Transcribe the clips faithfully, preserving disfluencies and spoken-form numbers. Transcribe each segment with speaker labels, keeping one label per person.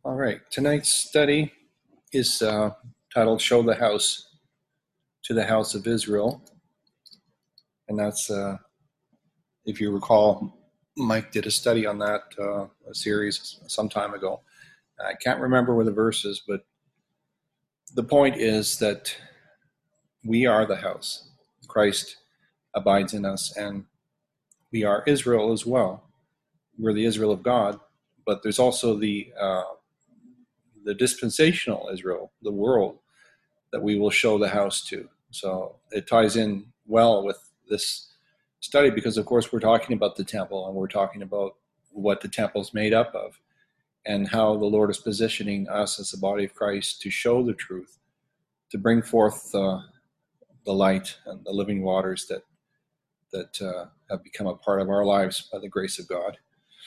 Speaker 1: All right, tonight's study is uh, titled Show the House to the House of Israel. And that's, uh, if you recall, Mike did a study on that uh, a series some time ago. I can't remember where the verse is, but the point is that we are the house. Christ abides in us, and we are Israel as well. We're the Israel of God, but there's also the uh, the dispensational Israel, the world, that we will show the house to. So it ties in well with this study because, of course, we're talking about the temple and we're talking about what the temple is made up of and how the Lord is positioning us as the body of Christ to show the truth, to bring forth uh, the light and the living waters that that uh, have become a part of our lives by the grace of God.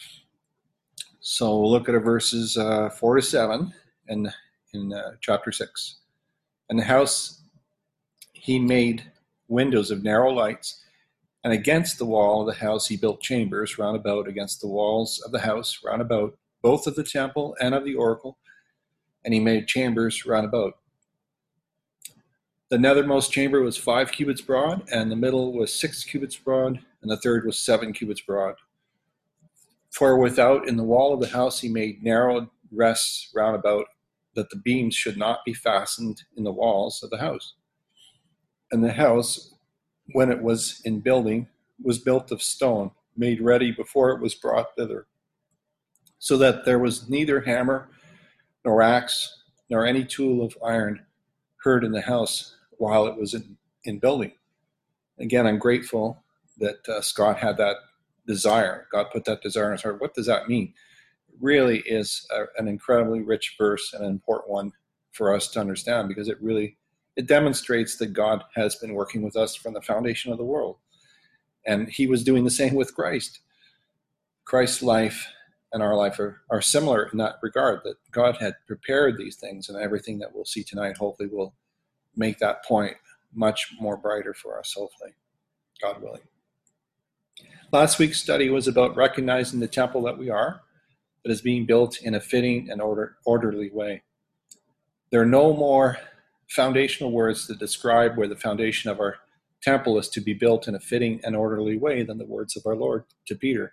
Speaker 1: So we'll look at verses uh, four to seven in, in uh, chapter six. And the house he made windows of narrow lights, and against the wall of the house he built chambers round about against the walls of the house round about, both of the temple and of the oracle, and he made chambers round about. The nethermost chamber was five cubits broad, and the middle was six cubits broad, and the third was seven cubits broad. For without in the wall of the house he made narrow rests round about, that the beams should not be fastened in the walls of the house. And the house, when it was in building, was built of stone, made ready before it was brought thither, so that there was neither hammer, nor axe, nor any tool of iron heard in the house while it was in, in building. Again, I'm grateful that uh, Scott had that desire. God put that desire in his heart. What does that mean? It really is a, an incredibly rich verse and an important one for us to understand, because it really it demonstrates that God has been working with us from the foundation of the world. And he was doing the same with Christ. Christ's life and our life are, are similar in that regard, that God had prepared these things, and everything that we'll see tonight hopefully will make that point much more brighter for us, hopefully, God willing. Last week's study was about recognizing the temple that we are, that is being built in a fitting and order, orderly way. There are no more foundational words to describe where the foundation of our temple is to be built in a fitting and orderly way than the words of our Lord to Peter,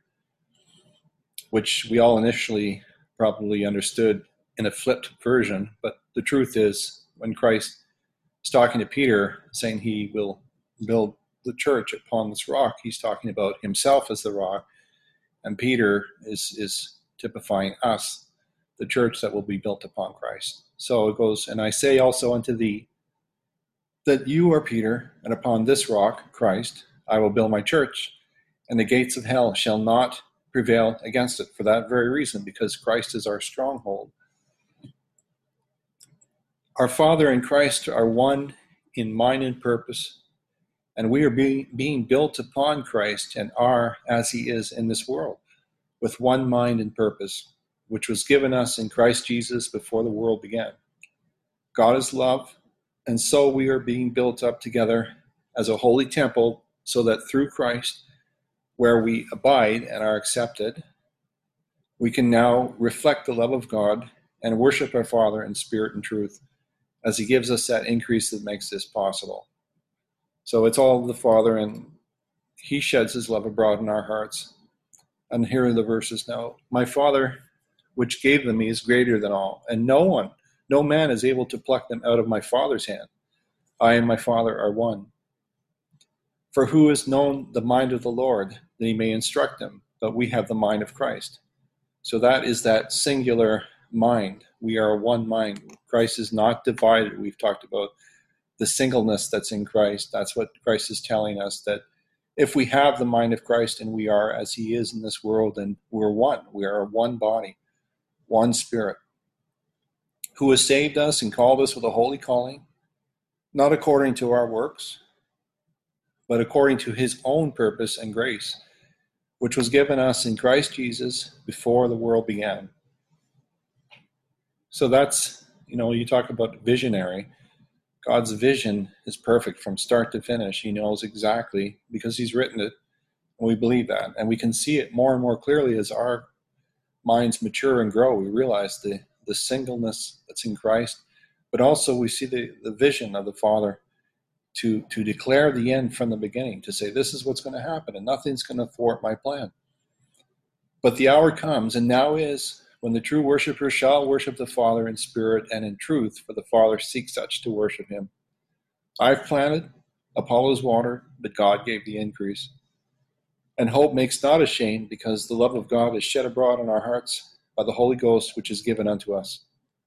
Speaker 1: which we all initially probably understood in a flipped version. But the truth is, when Christ is talking to Peter, saying he will build the church upon this rock, he's talking about himself as the rock, and Peter is is typifying us, the church that will be built upon Christ. So it goes, and I say also unto thee, that you are Peter, and upon this rock, Christ, I will build my church, and the gates of hell shall not prevail against it, for that very reason, because Christ is our stronghold. Our Father and Christ are one in mind and purpose, and we are being, being built upon Christ and are as he is in this world, with one mind and purpose, which was given us in Christ Jesus before the world began. God is love, and so we are being built up together as a holy temple, so that through Christ, where we abide and are accepted, we can now reflect the love of God and worship our Father in spirit and truth, as he gives us that increase that makes this possible. So it's all the Father, and he sheds his love abroad in our hearts. And here are the verses now. My Father, which gave them me, is greater than all, and no one, no man is able to pluck them out of my Father's hand. I and my Father are one. For who has known the mind of the Lord, that he may instruct him? But we have the mind of Christ. So that is that singular mind. We are one mind. Christ is not divided. We've talked about the singleness that's in Christ. That's what Christ is telling us, that if we have the mind of Christ and we are as he is in this world, then we're one. We are one body, one spirit, who has saved us and called us with a holy calling, not according to our works, but according to his own purpose and grace, which was given us in Christ Jesus before the world began. So that's, you know, you talk about visionary. God's vision is perfect from start to finish. He knows exactly, because he's written it, and we believe that. And we can see it more and more clearly as our minds mature and grow. We realize the, the singleness that's in Christ, but also we see the, the vision of the Father to, to declare the end from the beginning, to say, this is what's going to happen, and nothing's going to thwart my plan. But the hour comes, and now is, when the true worshippers shall worship the Father in spirit and in truth, for the Father seeks such to worship him. I've planted, Apollos watered, but God gave the increase. And hope makes not ashamed, because the love of God is shed abroad in our hearts by the Holy Ghost, which is given unto us.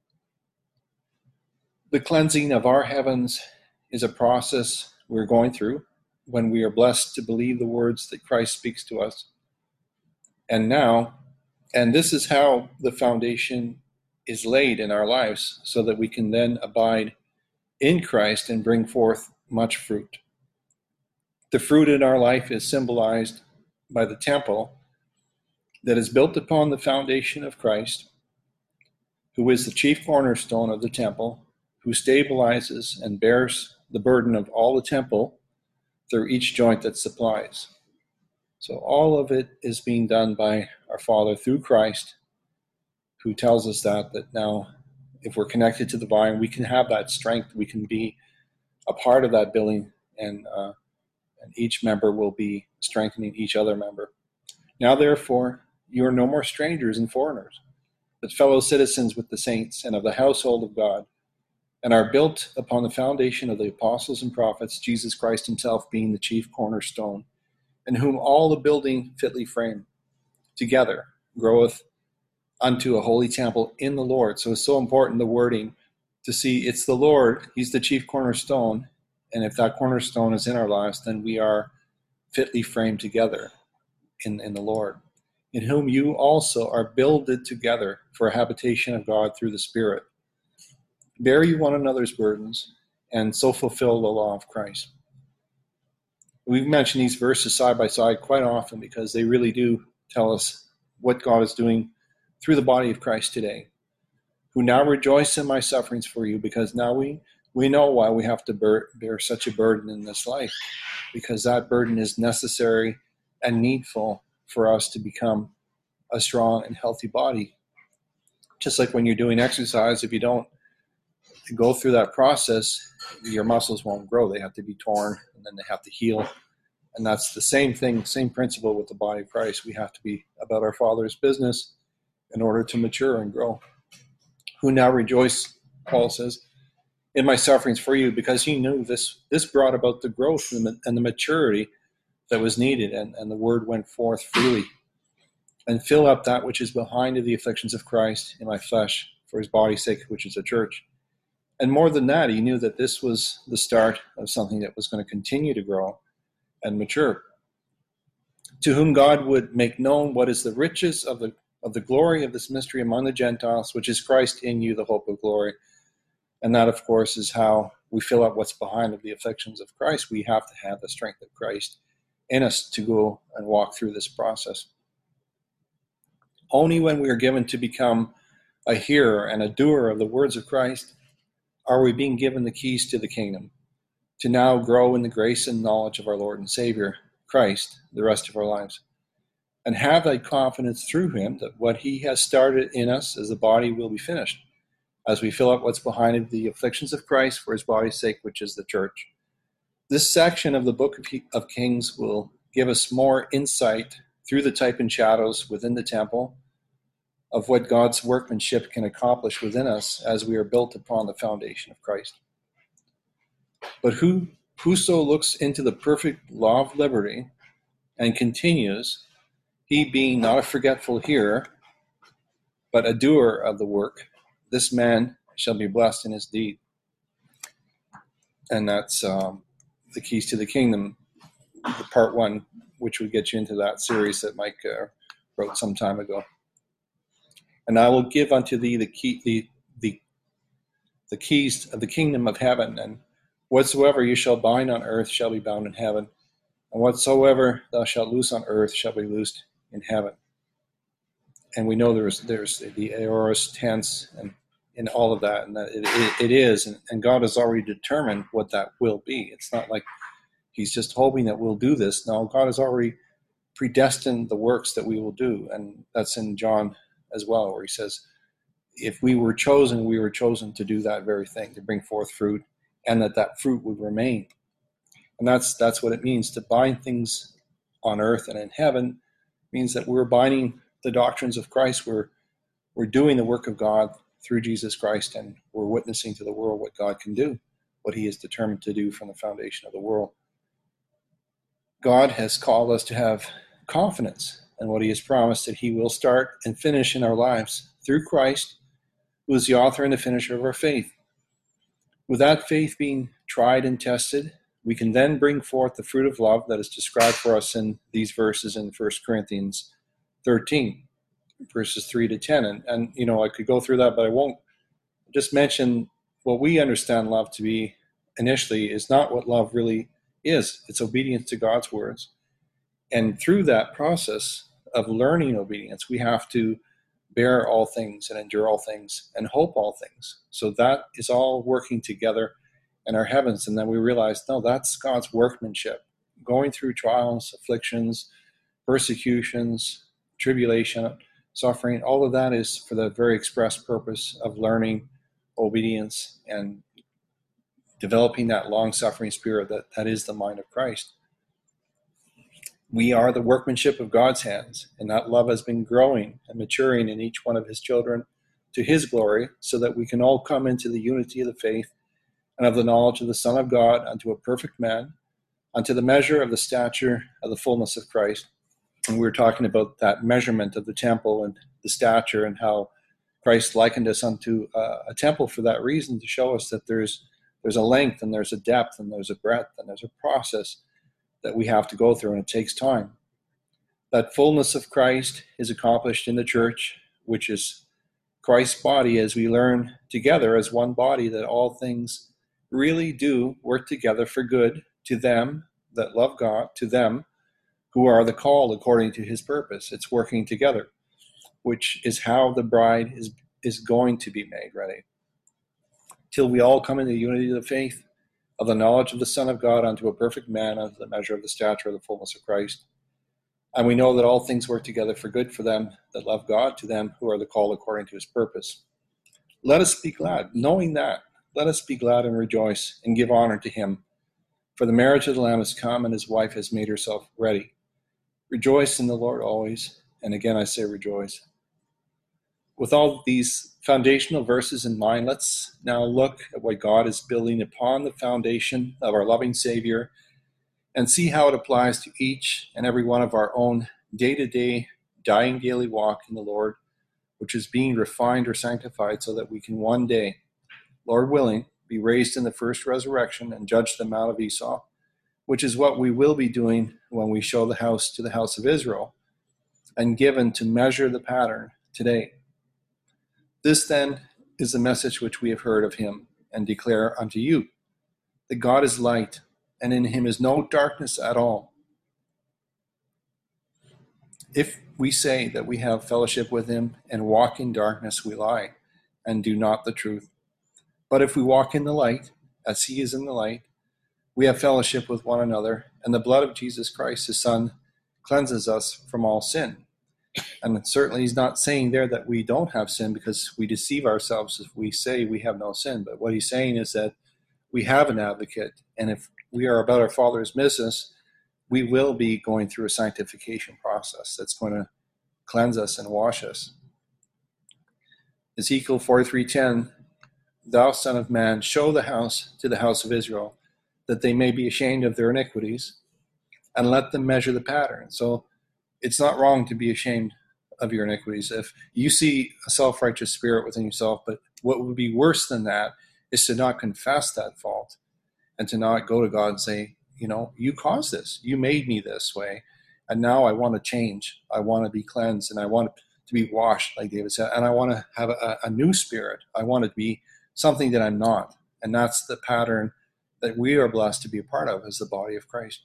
Speaker 1: The cleansing of our heavens is a process we're going through when we are blessed to believe the words that Christ speaks to us. And now, and this is how the foundation is laid in our lives, so that we can then abide in Christ and bring forth much fruit. The fruit in our life is symbolized by the temple that is built upon the foundation of Christ, who is the chief cornerstone of the temple, who stabilizes and bears the burden of all the temple through each joint that supplies. So all of it is being done by our Father through Christ, who tells us that, that now if we're connected to the vine, we can have that strength. We can be a part of that building, and, uh, and each member will be strengthening each other member. Now, therefore, you are no more strangers and foreigners, but fellow citizens with the saints and of the household of God, and are built upon the foundation of the apostles and prophets, Jesus Christ himself being the chief cornerstone, in whom all the building fitly framed together groweth unto a holy temple in the Lord. So it's so important, the wording, to see it's the Lord, he's the chief cornerstone, and if that cornerstone is in our lives, then we are fitly framed together in, in the Lord, in whom you also are builded together for a habitation of God through the Spirit. Bear you one another's burdens, and so fulfill the law of Christ. We've mentioned these verses side by side quite often because they really do tell us what God is doing through the body of Christ today, who now rejoice in my sufferings for you, because now we, we know why we have to bear, bear such a burden in this life, because that burden is necessary and needful for us to become a strong and healthy body. Just like when you're doing exercise, if you don't go through that process, your muscles won't grow. They have to be torn, and then they have to heal. And that's the same thing, same principle with the body of Christ. We have to be about our Father's business in order to mature and grow. Who now rejoice, Paul says, in my sufferings for you, because he knew this this brought about the growth and the, and the maturity that was needed, and, and the word went forth freely. And fill up that which is behind of the afflictions of Christ in my flesh, for his body's sake, which is the church. And more than that, he knew that this was the start of something that was going to continue to grow and mature. To whom God would make known what is the riches of the of the glory of this mystery among the Gentiles, which is Christ in you, the hope of glory. And that, of course, is how we fill up what's behind of the afflictions of Christ. We have to have the strength of Christ in us to go and walk through this process. Only when we are given to become a hearer and a doer of the words of Christ are we being given the keys to the kingdom, to now grow in the grace and knowledge of our Lord and Savior, Christ, the rest of our lives, and have that confidence through him that what he has started in us as a body will be finished, as we fill up what's behind the afflictions of Christ for his body's sake, which is the church. This section of the book of Kings will give us more insight through the type and shadows within the temple of what God's workmanship can accomplish within us as we are built upon the foundation of Christ. But who whoso looks into the perfect law of liberty and continues, he being not a forgetful hearer, but a doer of the work, this man shall be blessed in his deed. And that's um, the keys to the kingdom, the part one, which would get you into that series that Mike uh, wrote some time ago. And I will give unto thee the key, the, the, the keys of the kingdom of heaven, and whatsoever you shall bind on earth shall be bound in heaven, and whatsoever thou shalt loose on earth shall be loosed in heaven. And we know there's there's the aorist tense and in all of that, and that it, it, it is, and, and God has already determined what that will be. It's not like he's just hoping that we'll do this. No, God has already predestined the works that we will do, and that's in John as well, where he says, if we were chosen, we were chosen to do that very thing, to bring forth fruit, and that that fruit would remain. And that's that's what it means to bind things on earth and in heaven. It means that we're binding the doctrines of Christ. We're we're doing the work of God through Jesus Christ, and we're witnessing to the world what God can do, what he is determined to do from the foundation of the world. God has called us to have confidence in what he has promised that he will start and finish in our lives through Christ, who is the author and the finisher of our faith. With that faith being tried and tested, we can then bring forth the fruit of love that is described for us in these verses in First Corinthians thirteen, verses three to ten. And, and, you know, I could go through that, but I won't. Just mention what we understand love to be initially is not what love really is. It's obedience to God's words. And through that process of learning obedience, we have to bear all things and endure all things and hope all things. So that is all working together in our heavens. And then we realize, no, that's God's workmanship. Going through trials, afflictions, persecutions, tribulation, suffering, all of that is for the very express purpose of learning obedience and developing that long-suffering spirit that, that is the mind of Christ. We are the workmanship of God's hands, and that love has been growing and maturing in each one of his children to his glory, so that we can all come into the unity of the faith and of the knowledge of the Son of God unto a perfect man, unto the measure of the stature of the fullness of Christ. And we were talking about that measurement of the temple and the stature, and how Christ likened us unto uh, a temple for that reason, to show us that there's there's a length and there's a depth and there's a breadth and there's a process that we have to go through, and it takes time. That fullness of Christ is accomplished in the church, which is Christ's body, as we learn together as one body that all things really do work together for good to them that love God, to them who are the called according to his purpose. It's working together, which is how the bride is, is going to be made ready. Till we all come into the unity of the faith, of the knowledge of the Son of God, unto a perfect man, unto the measure of the stature of the fullness of Christ. And we know that all things work together for good for them that love God, to them who are the called according to his purpose. Let us be glad, knowing that. Let us be glad and rejoice and give honor to him. For the marriage of the Lamb has come, and his wife has made herself ready. Rejoice in the Lord always. And again I say rejoice. With all these foundational verses in mind, let's now look at what God is building upon the foundation of our loving Savior, and see how it applies to each and every one of our own day-to-day, dying daily walk in the Lord, which is being refined or sanctified so that we can one day, Lord willing, be raised in the first resurrection and judge the Mount of Esau, which is what we will be doing when we show the house to the house of Israel, and given to measure the pattern today. This then is the message which we have heard of him and declare unto you, that God is light, and in him is no darkness at all. If we say that we have fellowship with him and walk in darkness, we lie and do not the truth. But if we walk in the light, as he is in the light, we have fellowship with one another, and the blood of Jesus Christ, his Son, cleanses us from all sin. And certainly he's not saying there that we don't have sin, because we deceive ourselves if we say we have no sin. But what he's saying is that we have an advocate, and if we are about our Father's business, we will be going through a sanctification process that's going to cleanse us and wash us. Ezekiel forty-three ten, thou son of man, show the house to the house of Israel, that they may be ashamed of their iniquities, and let them measure the pattern. So it's not wrong to be ashamed of your iniquities. If you see a self-righteous spirit within yourself, but what would be worse than that is to not confess that fault and to not go to God and say, you know, you caused this. You made me this way. And now I want to change. I want to be cleansed, and I want to be washed, like David said. And I want to have a, a new spirit. I want to be something that I'm not. And that's the pattern that we are blessed to be a part of as the body of Christ.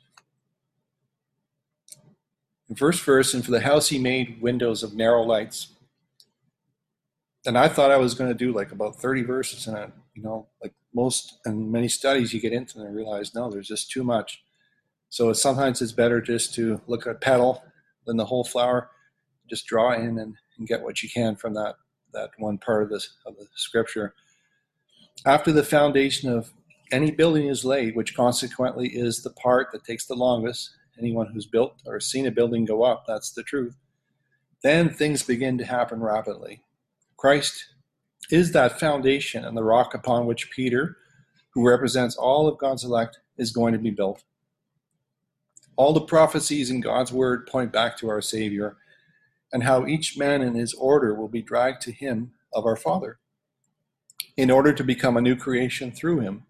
Speaker 1: In first verse, and for the house he made windows of narrow lights. And I thought I was going to do like about thirty verses in it, you know, like most and many studies you get into and realize, no, there's just too much. So sometimes it's better just to look at a petal than the whole flower, just draw in and, and get what you can from that that one part of this of the scripture. After the foundation of any building is laid, which consequently is the part that takes the longest, anyone who's built or seen a building go up, that's the truth, then things begin to happen rapidly. Christ is that foundation and the rock upon which Peter, who represents all of God's elect, is going to be built. All the prophecies in God's word point back to our Savior and how each man in his order will be dragged to him of our Father in order to become a new creation through him.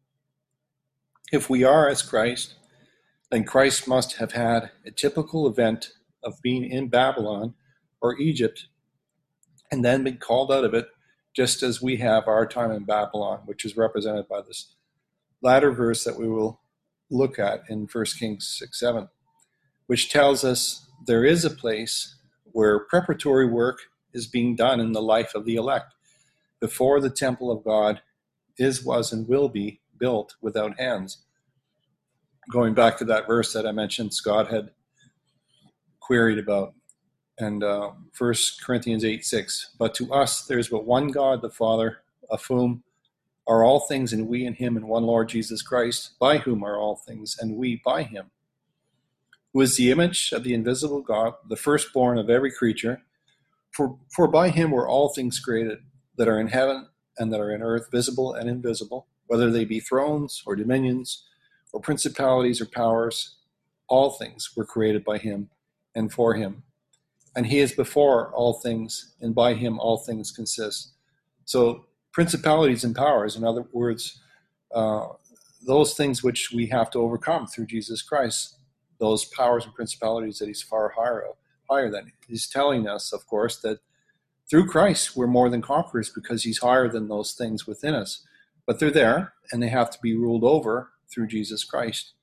Speaker 1: If we are as Christ, then Christ must have had a typical event of being in Babylon or Egypt and then been called out of it, just as we have our time in Babylon, which is represented by this latter verse that we will look at in First Kings six seven, which tells us there is a place where preparatory work is being done in the life of the elect before the temple of God is, was, and will be built without hands. Going back to that verse that I mentioned, Scott had queried about, and uh, First Corinthians eight six, but to us there is but one God, the Father, of whom are all things, and we in him, and one Lord Jesus Christ, by whom are all things, and we by him, who is the image of the invisible God, the firstborn of every creature. For, for by him were all things created, that are in heaven and that are in earth, visible and invisible, whether they be thrones or dominions or principalities or powers. All things were created by him and for him. And he is before all things, and by him all things consist. So principalities and powers, in other words, uh, those things which we have to overcome through Jesus Christ, those powers and principalities that he's far higher, higher than. He's telling us, of course, that through Christ we're more than conquerors because he's higher than those things within us. But they're there, and they have to be ruled over through Jesus Christ.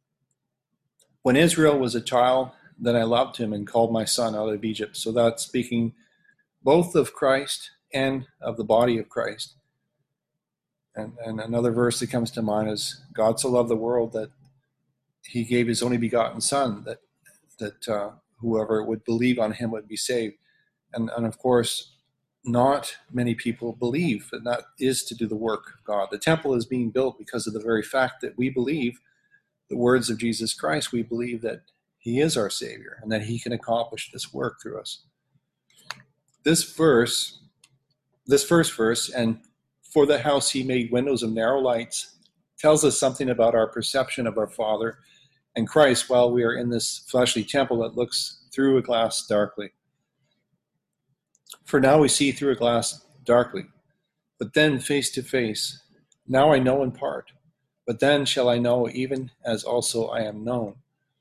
Speaker 1: When Israel was a child, then I loved him and called my son out of Egypt. So that's speaking both of Christ and of the body of Christ. And, and another verse that comes to mind is, God so loved the world that he gave his only begotten son, that that uh, whoever would believe on him would be saved. And, and of course, not many people believe, and that is to do the work of God. The temple is being built because of the very fact that we believe the words of Jesus Christ. We believe that he is our Savior and that he can accomplish this work through us. This verse, this first verse, and for the house he made windows of narrow lights, tells us something about our perception of our Father and Christ while we are in this fleshly temple that looks through a glass darkly. For now we see through a glass darkly, but then face to face. Now I know in part, but then shall I know even as also I am known.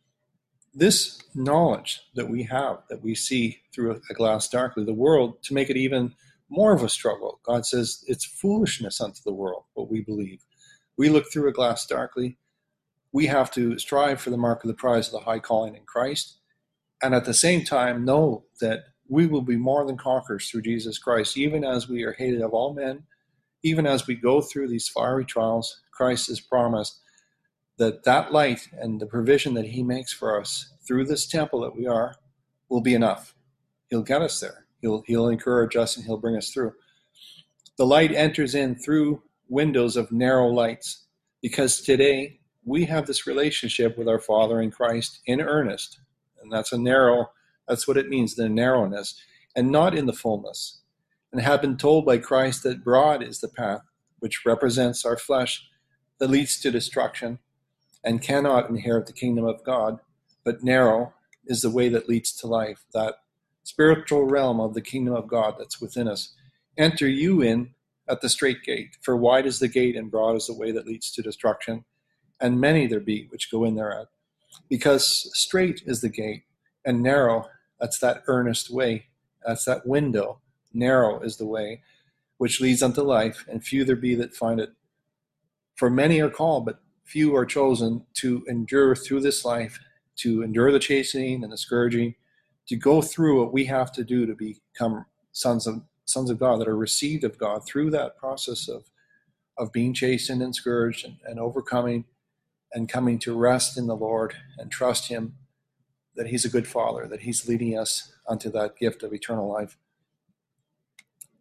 Speaker 1: This knowledge that we have, that we see through a glass darkly, the world, to make it even more of a struggle. God says it's foolishness unto the world, what we believe. We look through a glass darkly. We have to strive for the mark of the prize of the high calling in Christ, and at the same time know that we will be more than conquerors through Jesus Christ, even as we are hated of all men, even as we go through these fiery trials. Christ has promised that that light and the provision that he makes for us through this temple that we are will be enough. He'll get us there. He'll, he'll encourage us and he'll bring us through. The light enters in through windows of narrow lights, because today we have this relationship with our Father in Christ in earnest. And that's a narrow, that's what it means, the narrowness, and not in the fullness. And have been told by Christ that broad is the path which represents our flesh that leads to destruction and cannot inherit the kingdom of God, but narrow is the way that leads to life, that spiritual realm of the kingdom of God that's within us. Enter you in at the straight gate, for wide is the gate and broad is the way that leads to destruction, and many there be which go in thereat. Because straight is the gate, and narrow, that's that earnest way, that's that window, narrow is the way which leads unto life, and few there be that find it. For many are called, but few are chosen to endure through this life, to endure the chastening and the scourging, to go through what we have to do to become sons of sons of God that are received of God through that process of, of being chastened and scourged and, and overcoming and coming to rest in the Lord and trust him that he's a good Father, that he's leading us unto that gift of eternal life.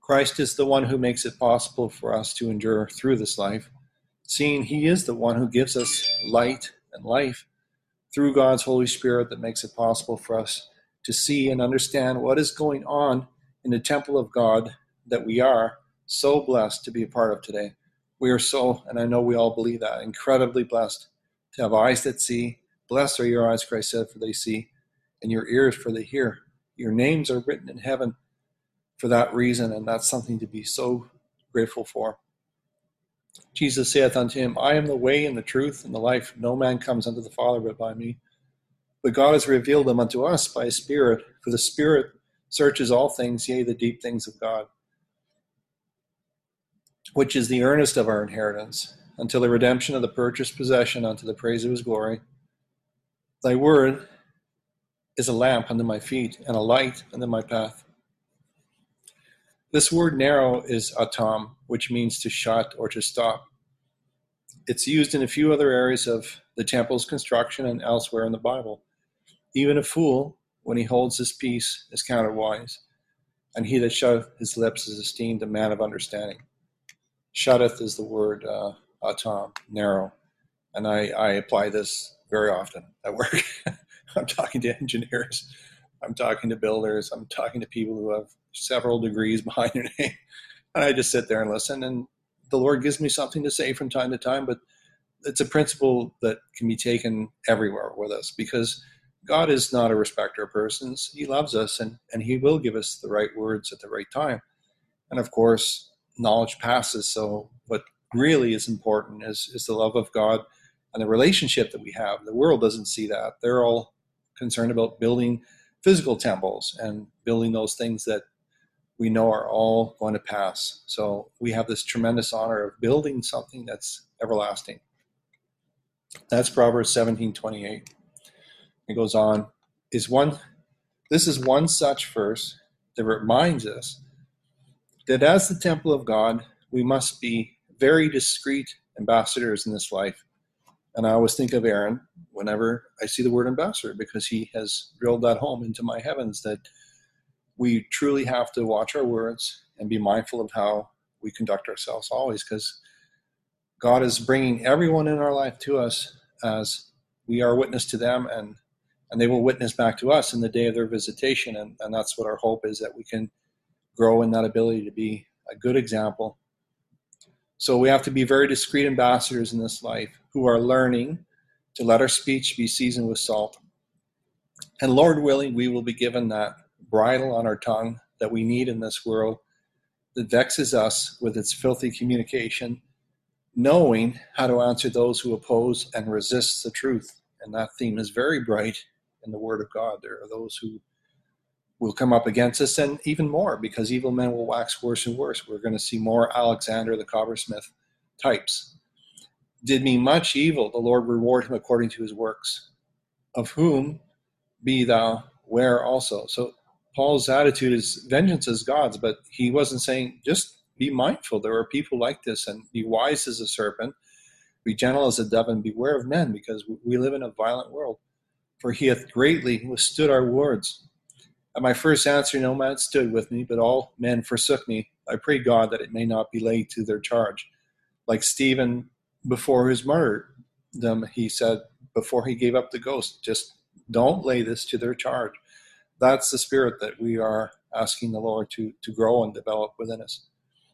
Speaker 1: Christ is the one who makes it possible for us to endure through this life, seeing he is the one who gives us light and life through God's Holy Spirit that makes it possible for us to see and understand what is going on in the temple of God that we are so blessed to be a part of today. We are so, and I know we all believe that, incredibly blessed to have eyes that see. Blessed are your eyes, Christ said, for they see, and your ears, for they hear. Your names are written in heaven for that reason, and that's something to be so grateful for. Jesus saith unto him, I am the way and the truth and the life. No man comes unto the Father but by me. But God has revealed them unto us by his Spirit, for the Spirit searches all things, yea, the deep things of God, which is the earnest of our inheritance, until the redemption of the purchased possession unto the praise of his glory. Thy word is a lamp unto my feet and a light unto my path. This word narrow is atam, which means to shut or to stop. It's used in a few other areas of the temple's construction and elsewhere in the Bible. Even a fool, when he holds his peace, is counted wise, and he that shutteth his lips is esteemed a man of understanding. Shutteth is the word uh, atam, narrow, and I, I apply this very often at work. I'm talking to engineers, I'm talking to builders, I'm talking to people who have several degrees behind their name, and I just sit there and listen, and the Lord gives me something to say from time to time, but it's a principle that can be taken everywhere with us, because God is not a respecter of persons. He loves us, and, and he will give us the right words at the right time. And of course, knowledge passes, so what really is important is, is the love of God and the relationship that we have. The world doesn't see that. They're all concerned about building physical temples and building those things that we know are all going to pass. So we have this tremendous honor of building something that's everlasting. That's Proverbs seventeen twenty-eight. It goes on, is one, this is one such verse that reminds us that as the temple of God, we must be very discreet ambassadors in this life. And I always think of Aaron whenever I see the word ambassador, because he has drilled that home into my heavens, that we truly have to watch our words and be mindful of how we conduct ourselves always, because God is bringing everyone in our life to us as we are witness to them, and, and they will witness back to us in the day of their visitation. And, and that's what our hope is, that we can grow in that ability to be a good example. So we have to be very discreet ambassadors in this life who are learning to let our speech be seasoned with salt. And Lord willing, we will be given that bridle on our tongue that we need in this world that vexes us with its filthy communication, knowing how to answer those who oppose and resist the truth. And that theme is very bright in the Word of God. There are those who will come up against us, and even more, because evil men will wax worse and worse. We're going to see more Alexander the coppersmith types. Did me much evil, the Lord reward him according to his works, of whom be thou ware also. So Paul's attitude is vengeance is God's, but he wasn't saying just be mindful. There are people like this, and be wise as a serpent, be gentle as a dove, and beware of men, because we live in a violent world. For he hath greatly withstood our words. At my first answer, no man stood with me, but all men forsook me. I pray God that it may not be laid to their charge. Like Stephen before his martyrdom, he said, before he gave up the ghost, just don't lay this to their charge. That's the spirit that we are asking the Lord to, to grow and develop within us.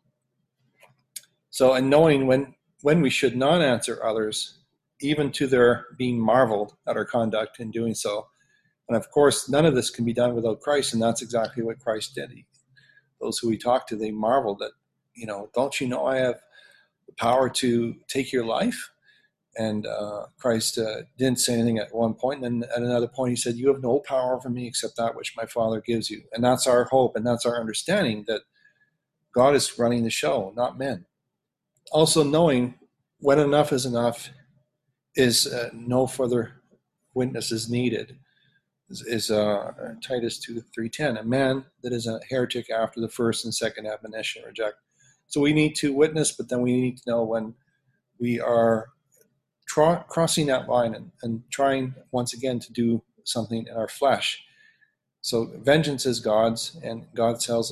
Speaker 1: So, and knowing when, when we should not answer others, even to their being marveled at our conduct in doing so. And of course, none of this can be done without Christ, and that's exactly what Christ did. He, those who he talked to, they marveled that, you know, don't you know I have the power to take your life? And uh, Christ uh, didn't say anything at one point, and then at another point he said, you have no power over me except that which my Father gives you. And that's our hope, and that's our understanding, that God is running the show, not men. Also knowing when enough is enough is uh, no further witness is needed. Is, is uh, Titus two three ten. A man that is a heretic after the first and second admonition reject. So we need to witness, but then we need to know when we are tra- crossing that line and, and trying once again to do something in our flesh. So vengeance is God's, and God tells us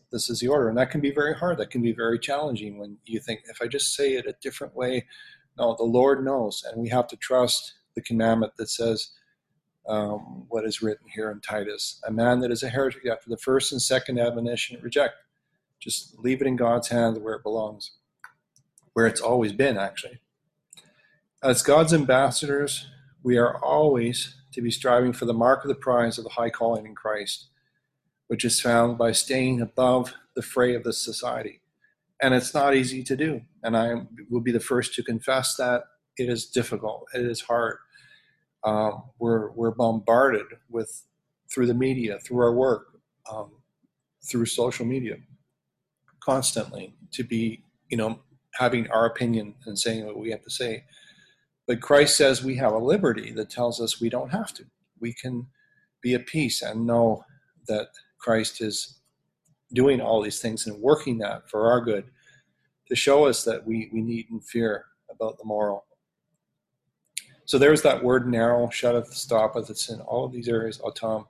Speaker 1: this is the order. And that can be very hard. That can be very challenging when you think, if I just say it a different way, no, the Lord knows. And we have to trust the commandment that says um, what is written here in Titus. A man that is a heretic after the first and second admonition, reject. Just leave it in God's hands where it belongs, where it's always been, actually. As God's ambassadors, we are always to be striving for the mark of the prize of the high calling in Christ, which is found by staying above the fray of this society. And it's not easy to do. And I will be the first to confess that it is difficult. It is hard. Um, we're we're bombarded with, through the media, through our work, um, through social media, constantly to be, you know, having our opinion and saying what we have to say. But Christ says we have a liberty that tells us we don't have to. We can be at peace and know that Christ is doing all these things and working that for our good to show us that we, we needn't fear about the moral. So there's that word narrow, shutteth, stoppeth. It's in all of these areas, autom.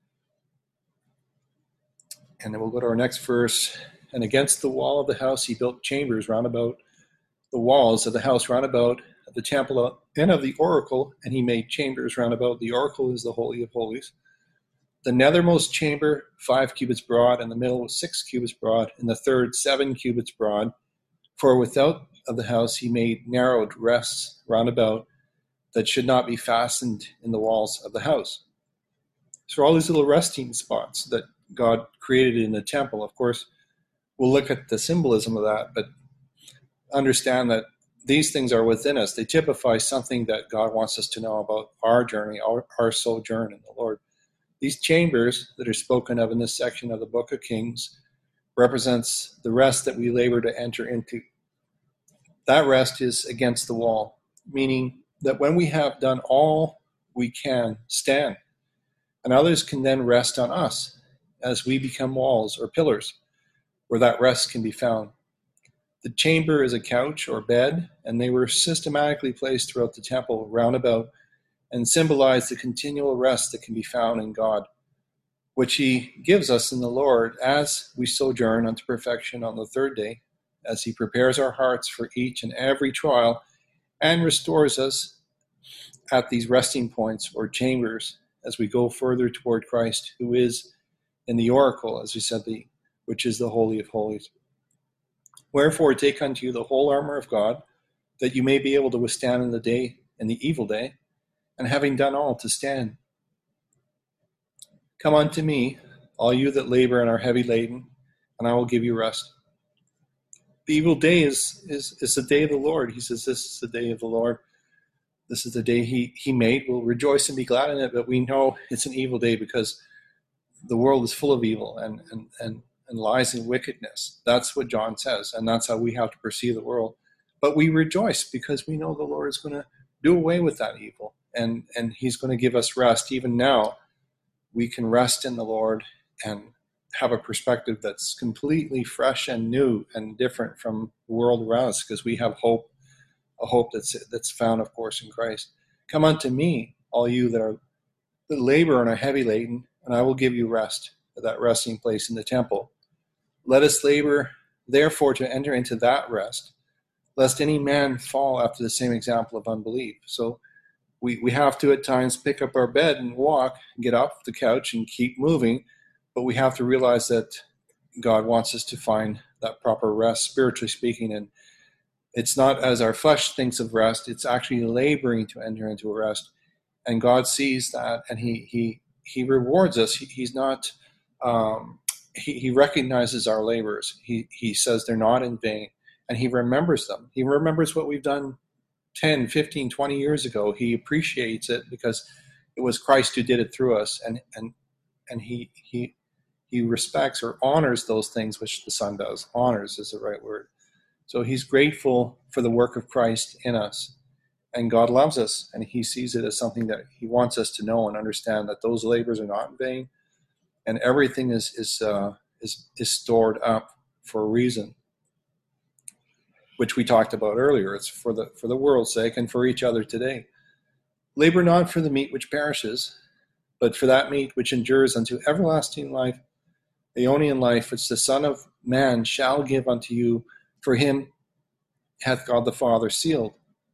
Speaker 1: And then we'll go to our next verse. And against the wall of the house he built chambers round about the walls of the house round about the temple and of the oracle, and he made chambers round about. The oracle is the Holy of Holies. The nethermost chamber, five cubits broad, and the middle was six cubits broad, and the third, seven cubits broad. For without of the house he made narrowed rests round about that should not be fastened in the walls of the house. So all these little resting spots that God created in the temple, of course, we'll look at the symbolism of that, but understand that these things are within us. They typify something that God wants us to know about our journey, our, our sojourn in the Lord. These chambers that are spoken of in this section of the Book of Kings represents the rest that we labor to enter into. That rest is against the wall, meaning that when we have done all we can, stand, and others can then rest on us as we become walls or pillars where that rest can be found. The chamber is a couch or bed, and they were systematically placed throughout the temple round about and symbolize the continual rest that can be found in God, which he gives us in the Lord as we sojourn unto perfection on the third day, as he prepares our hearts for each and every trial and restores us at these resting points or chambers as we go further toward Christ, who is in the oracle, as we said, the which is the Holy of Holies. Wherefore take unto you the whole armor of God, that you may be able to withstand in the day, in the evil day, and having done all, to stand. Come unto me, all you that labor and are heavy laden, and I will give you rest. The evil day is, is, is the day of the Lord. He says, this is the day of the Lord. This is the day he, he made. We'll rejoice and be glad in it, but we know it's an evil day because the world is full of evil and, and, and, and lies and wickedness. That's what John says, and that's how we have to perceive the world. But we rejoice because we know the Lord is going to do away with that evil, and, and he's going to give us rest. Even now, we can rest in the Lord and have a perspective that's completely fresh and new and different from the world around us, because we have hope, a hope that's that's found, of course, in Christ. Come unto me, all you that are that labor and are heavy laden, and I will give you rest, that resting place in the temple. Let us labor, therefore, to enter into that rest, lest any man fall after the same example of unbelief. So we, we have to at times pick up our bed and walk, get off the couch and keep moving, but we have to realize that God wants us to find that proper rest, spiritually speaking, and it's not as our flesh thinks of rest, it's actually laboring to enter into a rest. And God sees that, and he he he rewards us. He, he's not, um, he, he recognizes our labors. He he says they're not in vain, and he remembers them. He remembers what we've done ten, fifteen, twenty years ago. He appreciates it because it was Christ who did it through us, and and and he he he respects or honors those things which the Son does. Honors is the right word. So he's grateful for the work of Christ in us. And God loves us, and he sees it as something that he wants us to know and understand, that those labors are not in vain, and everything is is uh, is, is stored up for a reason, which we talked about earlier. It's for the for the world's sake and for each other today. Labor not for the meat which perishes, but for that meat which endures unto everlasting life, Aeonian life, which the Son of Man shall give unto you, for him hath God the Father sealed.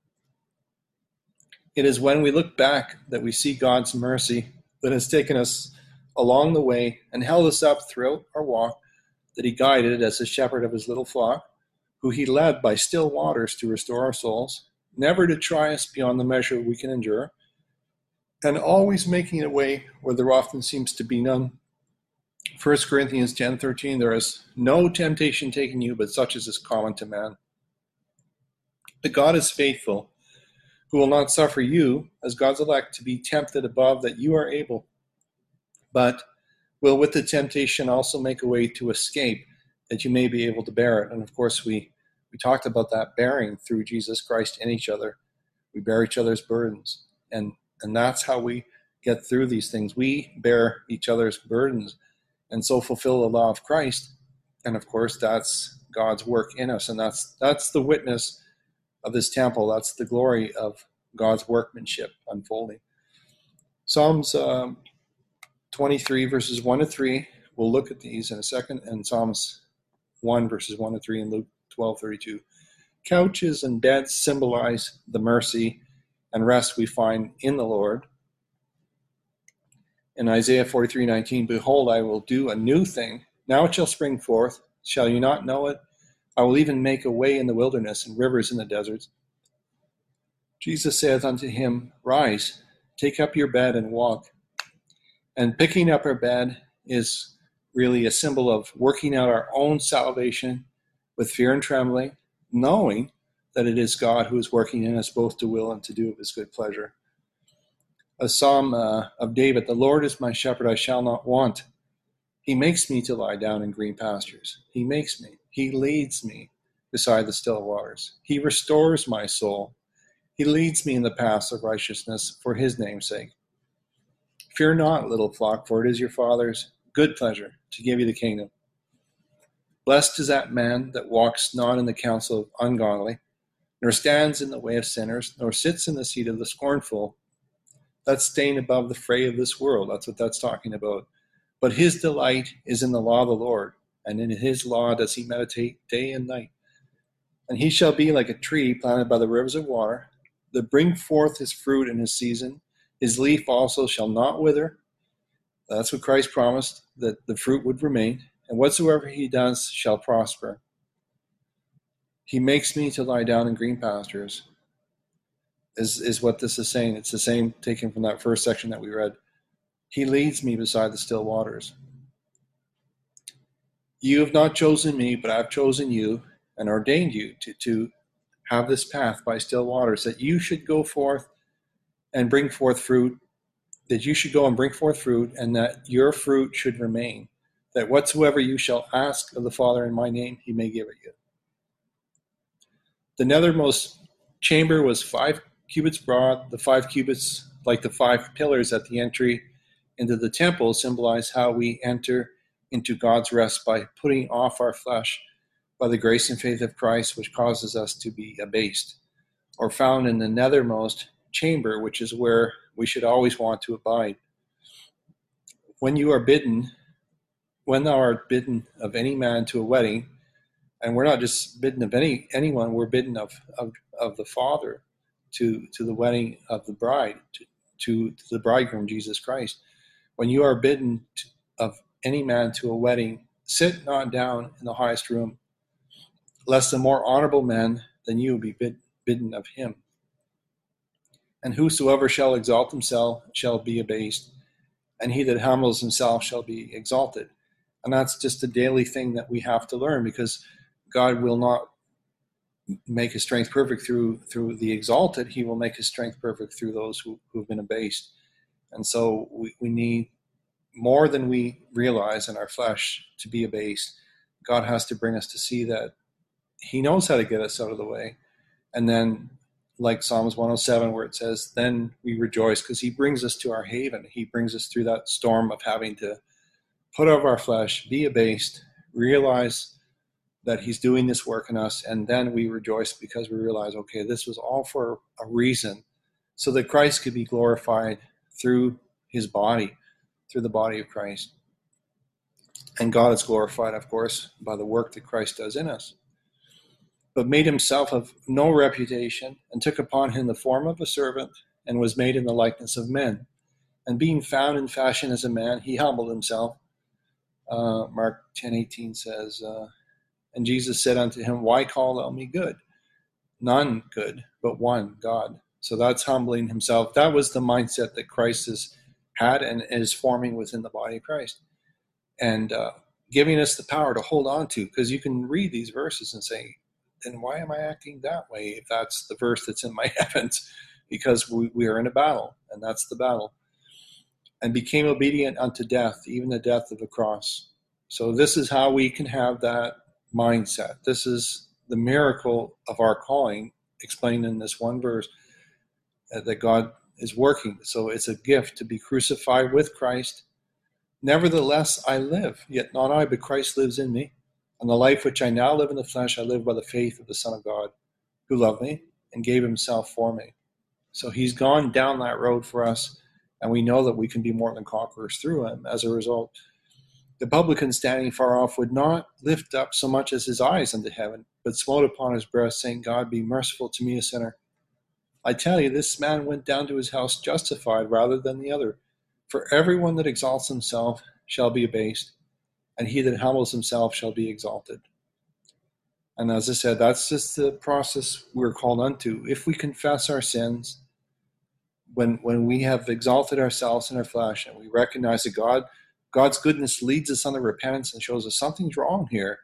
Speaker 1: It is when we look back that we see God's mercy that has taken us along the way and held us up throughout our walk, that he guided as a shepherd of his little flock, who he led by still waters to restore our souls, never to try us beyond the measure we can endure, and always making a way where there often seems to be none. First Corinthians ten thirteen, there is no temptation taken you, but such as is common to man. But God is faithful, who will not suffer you, as God's elect, to be tempted above that you are able, but will with the temptation also make a way to escape, that you may be able to bear it. And of course, we, we talked about that bearing through Jesus Christ in each other. We bear each other's burdens. And, and that's how we get through these things. We bear each other's burdens and so fulfill the law of Christ. And of course, that's God's work in us. And that's that's the witness of this temple. That's the glory of God's workmanship unfolding. Psalms um, twenty-three, verses one to three. We'll look at these in a second. And Psalms one, verses one to three, and Luke twelve thirty-two. Couches and beds symbolize the mercy and rest we find in the Lord. In Isaiah forty-three nineteen, behold, I will do a new thing. Now it shall spring forth. Shall you not know it? I will even make a way in the wilderness and rivers in the deserts. Jesus saith unto him, rise, take up your bed and walk. And picking up our bed is really a symbol of working out our own salvation with fear and trembling, knowing that it is God who is working in us both to will and to do of his good pleasure. A psalm uh, of David, the Lord is my shepherd, I shall not want. He makes me to lie down in green pastures. He makes me. He leads me beside the still waters. He restores my soul. He leads me in the paths of righteousness for his name's sake. Fear not, little flock, for it is your Father's good pleasure to give you the kingdom. Blessed is that man that walks not in the counsel of ungodly, nor stands in the way of sinners, nor sits in the seat of the scornful. That's staying above the fray of this world. That's what that's talking about. But his delight is in the law of the Lord, and in his law does he meditate day and night. And he shall be like a tree planted by the rivers of water, that bring forth his fruit in his season. His leaf also shall not wither. That's what Christ promised, that the fruit would remain. And whatsoever he does shall prosper. He makes me to lie down in green pastures. Is, is what this is saying. It's the same taken from that first section that we read. He leads me beside the still waters. You have not chosen me, but I have chosen you and ordained you to, to have this path by still waters, that you should go forth and bring forth fruit, that you should go and bring forth fruit, and that your fruit should remain, that whatsoever you shall ask of the Father in my name, he may give it you. The nethermost chamber was five cubits broad. The five cubits, like the five pillars at the entry into the temple, symbolize how we enter into God's rest by putting off our flesh by the grace and faith of Christ, which causes us to be abased, or found in the nethermost chamber, which is where we should always want to abide. When you are bidden, when thou art bidden of any man to a wedding, and we're not just bidden of any anyone, we're bidden of of, of the Father to, to the wedding of the bride, to, to, to the bridegroom, Jesus Christ. When you are bidden to, of any man to a wedding, sit not down in the highest room, lest the more honorable men than you be bid, bidden of him. And whosoever shall exalt himself shall be abased, and he that humbles himself shall be exalted. And that's just a daily thing that we have to learn, because God will not make his strength perfect through through the exalted. He will make his strength perfect through those who, who have been abased. And so we, we need more than we realize in our flesh to be abased. God has to bring us to see that he knows how to get us out of the way. And then, like Psalms one oh seven, where it says, then we rejoice because he brings us to our haven. He brings us through that storm of having to put off our flesh, be abased, realize that he's doing this work in us, and then we rejoice because we realize, okay, this was all for a reason, so that Christ could be glorified through his body, through the body of Christ. And God is glorified, of course, by the work that Christ does in us. But made himself of no reputation, and took upon him the form of a servant, and was made in the likeness of men. And being found in fashion as a man, he humbled himself. Uh, Mark ten eighteen says, uh, and Jesus said unto him, why call thou me good? None good, but one, God. So that's humbling himself. That was the mindset that Christ has had and is forming within the body of Christ. And uh, giving us the power to hold on to, because you can read these verses and say, then why am I acting that way if that's the verse that's in my heavens? Because we, we are in a battle, and that's the battle. And became obedient unto death, even the death of the cross. So this is how we can have that mindset. This is the miracle of our calling, explained in this one verse, uh, that God is working. So it's a gift to be crucified with Christ. Nevertheless, I live, yet not I, but Christ lives in me. And the life which I now live in the flesh, I live by the faith of the Son of God, who loved me and gave himself for me. So he's gone down that road for us, and we know that we can be more than conquerors through him as a result. The publican standing far off would not lift up so much as his eyes unto heaven, but smote upon his breast, saying, God, be merciful to me, a sinner. I tell you, this man went down to his house justified rather than the other. For everyone that exalts himself shall be abased, and he that humbles himself shall be exalted. And as I said, that's just the process we're called unto. If we confess our sins, when when we have exalted ourselves in our flesh, and we recognize that God, God's goodness leads us unto repentance and shows us something's wrong here.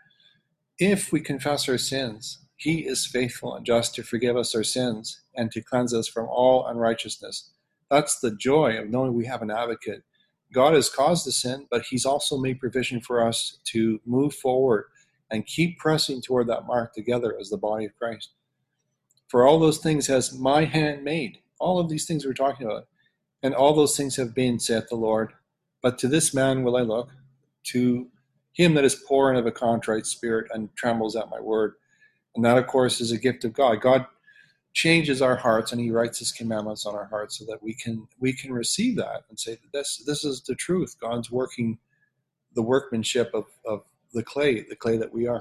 Speaker 1: If we confess our sins, he is faithful and just to forgive us our sins and to cleanse us from all unrighteousness. That's the joy of knowing we have an advocate. God has caused the sin, but he's also made provision for us to move forward and keep pressing toward that mark together as the body of Christ. For all those things has my hand made. All of these things we're talking about. And all those things have been, saith the Lord. But to this man will I look, to him that is poor and of a contrite spirit and trembles at my word. And that, of course, is a gift of God. God changes our hearts, and he writes his commandments on our hearts so that we can we can receive that and say that this this is the truth. God's working the workmanship of, of the clay, the clay that we are.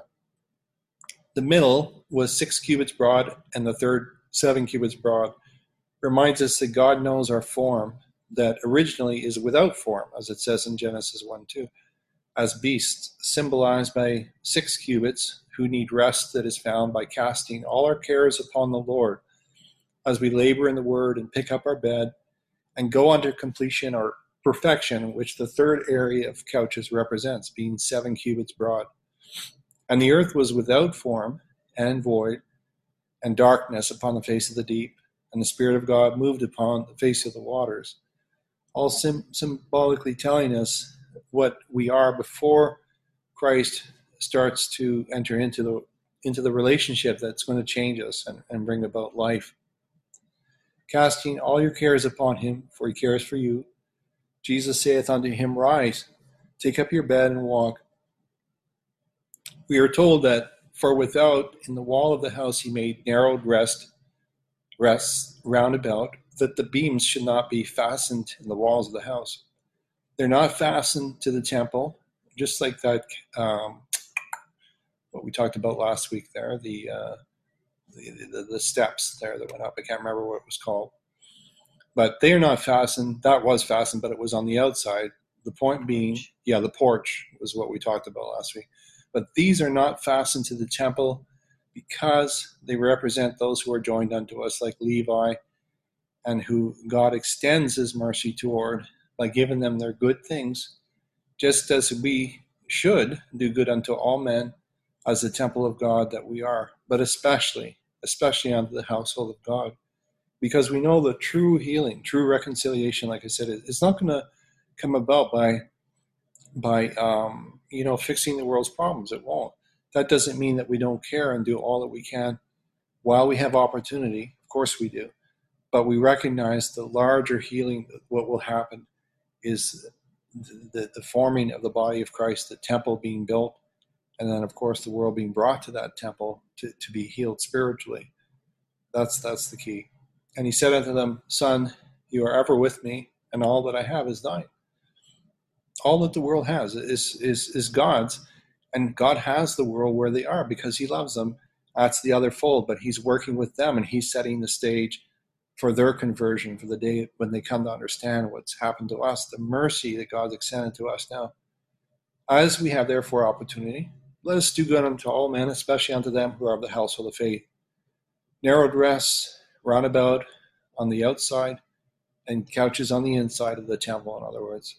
Speaker 1: The middle was six cubits broad, and the third seven cubits broad. Reminds us that God knows our form, that originally is without form, as it says in Genesis one two, as beasts, symbolized by six cubits, who need rest that is found by casting all our cares upon the Lord, as we labor in the word and pick up our bed and go unto completion or perfection, which the third area of couches represents, being seven cubits broad. And the earth was without form and void, and darkness upon the face of the deep, and the Spirit of God moved upon the face of the waters, all sim- symbolically telling us what we are before Christ starts to enter into the into the relationship that's going to change us and, and bring about life. Casting all your cares upon him, for he cares for you. Jesus saith unto him, rise, take up your bed and walk. We are told that for without, in the wall of the house, he made narrowed rest, rests round about, that the beams should not be fastened in the walls of the house. They're not fastened to the temple, just like that, um, what we talked about last week there, the, uh, the, the the steps there that went up. I can't remember what it was called. But they are not fastened. That was fastened, but it was on the outside. The point being, yeah, the porch was what we talked about last week. But these are not fastened to the temple because they represent those who are joined unto us, like Levi, and who God extends his mercy toward by giving them their good things, just as we should do good unto all men as the temple of God that we are, but especially, especially unto the household of God. Because we know the true healing, true reconciliation, like I said, it's not going to come about by, by um, you know, fixing the world's problems. It won't. That doesn't mean that we don't care and do all that we can while we have opportunity. Of course we do. But we recognize the larger healing, what will happen is the, the, the forming of the body of Christ, the temple being built, and then, of course, the world being brought to that temple to, to be healed spiritually. That's that's the key. And he said unto them, Son, you are ever with me, and all that I have is thine. all that the world has is, is, is God's, and God has the world where they are because he loves them. That's the other fold, but he's working with them and he's setting the stage for their conversion, for the day when they come to understand what's happened to us, the mercy that God's extended to us now. As we have therefore opportunity, let us do good unto all men, especially unto them who are of the household of faith. Narrow dress, roundabout on the outside, and couches on the inside of the temple, in other words.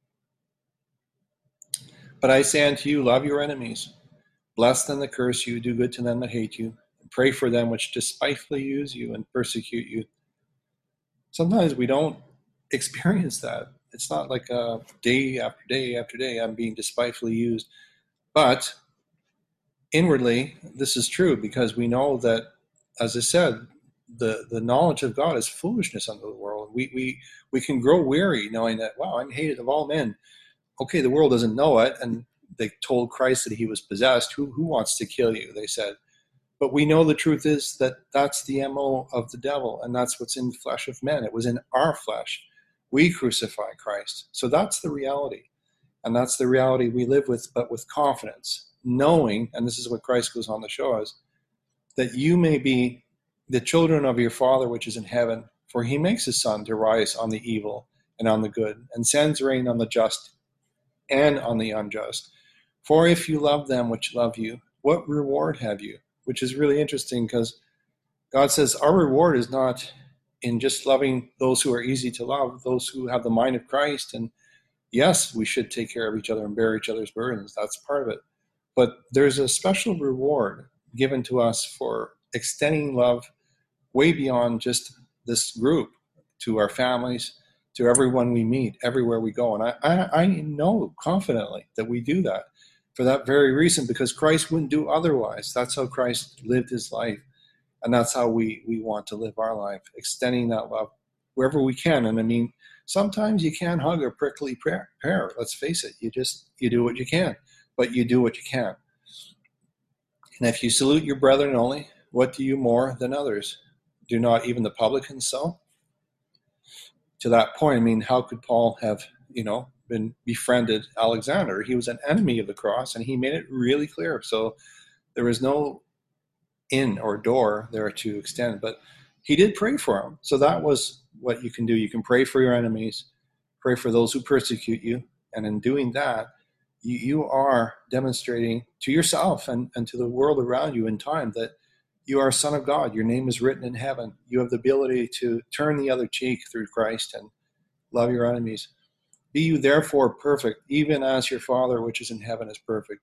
Speaker 1: But I say unto you, love your enemies, bless them that curse you, do good to them that hate you, and pray for them which despitefully use you and persecute you. Sometimes we don't experience that. It's not like uh, day after day after day I'm being despitefully used. But inwardly, this is true because we know that, as I said, the, the knowledge of God is foolishness unto the world. We, we, we can grow weary knowing that, wow, I'm hated of all men. Okay, the world doesn't know it, and they told Christ that he was possessed. Who, who wants to kill you, they said. But we know the truth is that that's the M O of the devil, and that's what's in the flesh of men. It was in our flesh. We crucify Christ. So that's the reality. And that's the reality we live with, but with confidence, knowing, and this is what Christ goes on to show us, that you may be the children of your Father which is in heaven, for he makes his sun to rise on the evil and on the good, and sends rain on the just and on the unjust. For if you love them which love you, what reward have you? Which is really interesting because God says our reward is not in just loving those who are easy to love, those who have the mind of Christ. And yes, we should take care of each other and bear each other's burdens. That's part of it. But there's a special reward given to us for extending love way beyond just this group, to our families, to everyone we meet, everywhere we go. And I, I, I know confidently that we do that for that very reason, because Christ wouldn't do otherwise. That's how Christ lived his life. And that's how we, we want to live our life, extending that love wherever we can. And I mean, sometimes you can't hug a prickly pear, pear. Let's face it. You just, you do what you can, but you do what you can. And if you salute your brethren only, what do you more than others? Do not even the publicans so? To that point, I mean, how could Paul have, you know, been befriended Alexander? He was an enemy of the cross, and he made it really clear. So there was no in or door there to extend, but he did pray for him. So that was what you can do. You can pray for your enemies, pray for those who persecute you. And in doing that, you, you are demonstrating to yourself and, and to the world around you in time that you are a son of God. Your name is written in heaven. You have the ability to turn the other cheek through Christ and love your enemies. Be you therefore perfect, even as your Father which is in heaven is perfect.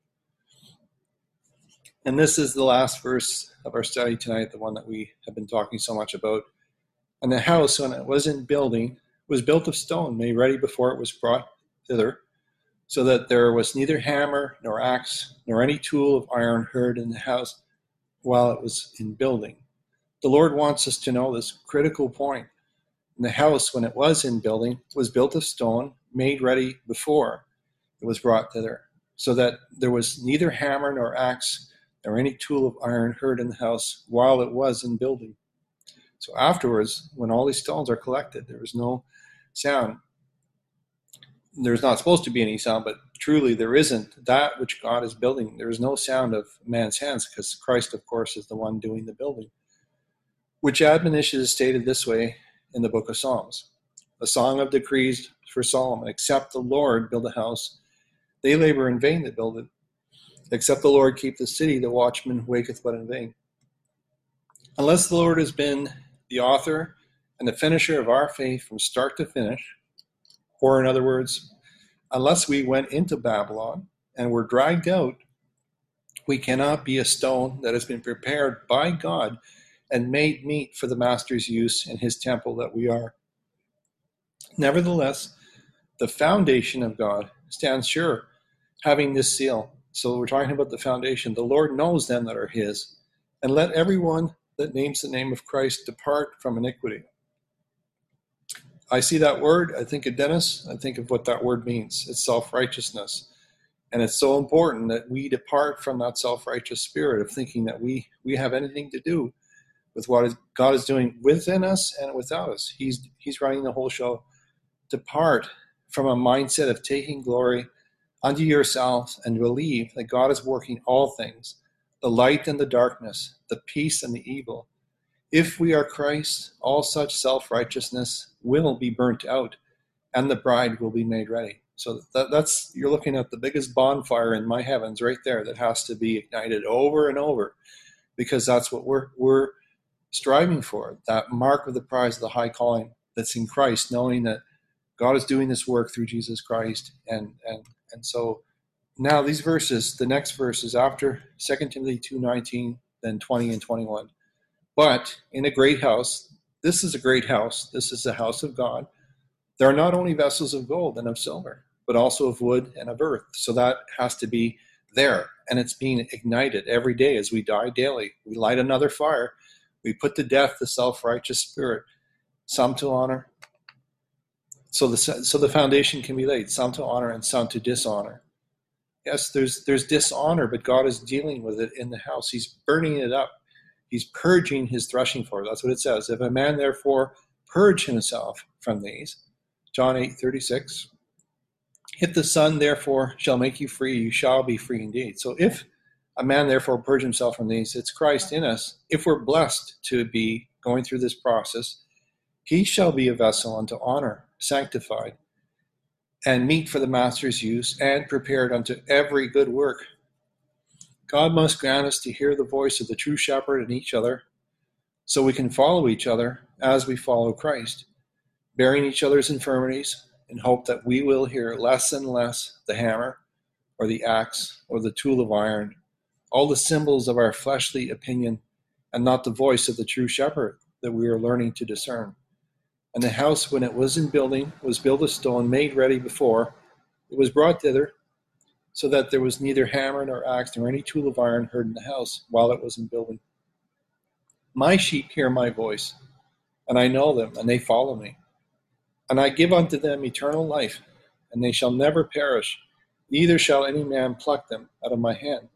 Speaker 1: And this is the last verse of our study tonight, the one that we have been talking so much about. And the house, when it was in building, was built of stone, made ready before it was brought thither, so that there was neither hammer nor axe nor any tool of iron heard in the house while it was in building. The Lord wants us to know this critical point. And the house, when it was in building, was built of stone, made ready before it was brought thither, so that there was neither hammer nor axe or any tool of iron heard in the house while it was in building. So afterwards, when all these stones are collected, there was no sound. There's not supposed to be any sound, but truly there isn't. That which God is building, there is no sound of man's hands, because Christ, of course, is the one doing the building. Which admonition is stated this way in the book of Psalms. A song of decrees for Solomon: except the Lord build a house, they labor in vain that build it. Except the Lord keep the city, the watchman waketh but in vain. Unless the Lord has been the author and the finisher of our faith from start to finish, or in other words, unless we went into Babylon and were dragged out, we cannot be a stone that has been prepared by God and made meet for the master's use in his temple that we are. Nevertheless, the foundation of God stands sure, having this seal. So we're talking about the foundation. The Lord knows them that are his. And let everyone that names the name of Christ depart from iniquity. I see that word. I think of Dennis. I think of what that word means. It's self-righteousness. And it's so important that we depart from that self-righteous spirit of thinking that we, we have anything to do with what God is doing within us and without us. He's, he's running the whole show. Depart from a mindset of taking glory unto yourselves and believe that God is working all things, the light and the darkness, the peace and the evil. If we are Christ, all such self-righteousness will be burnt out, and the bride will be made ready. So that, that's, you're looking at the biggest bonfire in my heavens right there that has to be ignited over and over, because that's what we're we're striving for, that mark of the prize of the high calling that's in Christ, knowing that God is doing this work through Jesus Christ. And and and so now these verses, the next verses after Second Timothy two nineteen, then twenty and twenty-one. But in a great house, this is a great house, this is the house of God, there are not only vessels of gold and of silver, but also of wood and of earth. So that has to be there, and it's being ignited every day as we die daily. We light another fire. We put to death the self-righteous spirit, some to honor. So the so the foundation can be laid, some to honor and some to dishonor. Yes, there's there's dishonor, but God is dealing with it in the house. He's burning it up. He's purging his threshing floor. That's what it says. If a man therefore purge himself from these, John eight thirty-six, if the Son therefore shall make you free, you shall be free indeed. So if a man therefore purge himself from these, it's Christ in us. If we're blessed to be going through this process, he shall be a vessel unto honor, sanctified, and meet for the master's use, and prepared unto every good work. God must grant us to hear the voice of the true shepherd in each other, so we can follow each other as we follow Christ, bearing each other's infirmities, in hope that we will hear less and less the hammer, or the axe, or the tool of iron, all the symbols of our fleshly opinion, and not the voice of the true shepherd that we are learning to discern. And the house, when it was in building, was built of stone, made ready before it was brought thither, so that there was neither hammer nor axe nor any tool of iron heard in the house while it was in building. My sheep hear my voice, and I know them, and they follow me. And I give unto them eternal life, and they shall never perish, neither shall any man pluck them out of my hand.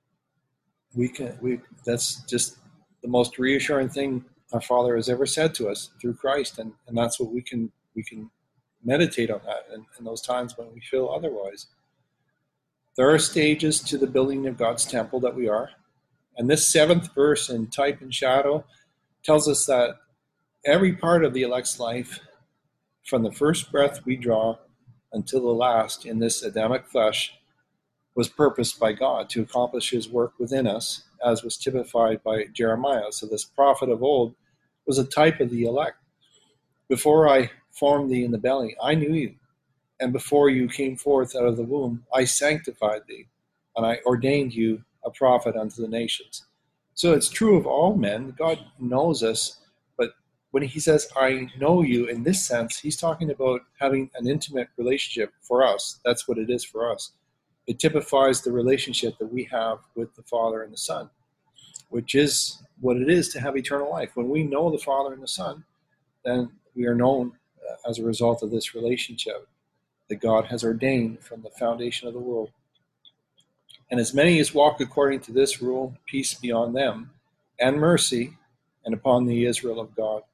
Speaker 1: We can, we, that's just the most reassuring thing our Father has ever said to us through Christ, and, and that's what we can we can meditate on that in, in those times when we feel otherwise. There are stages to the building of God's temple that we are, and this seventh verse in type and shadow tells us that every part of the elect's life, from the first breath we draw until the last in this Adamic flesh, was purposed by God to accomplish his work within us, as was typified by Jeremiah. So this prophet of old was a type of the elect. Before I formed thee in the belly, I knew you. And before you came forth out of the womb, I sanctified thee, and I ordained you a prophet unto the nations. So it's true of all men. God knows us, but when he says, I know you, in this sense, he's talking about having an intimate relationship for us. That's what it is for us. It typifies the relationship that we have with the Father and the Son, which is what it is to have eternal life. When we know the Father and the Son, then we are known uh, as a result of this relationship that God has ordained from the foundation of the world. And as many as walk according to this rule, peace be on them, and mercy, and upon the Israel of God.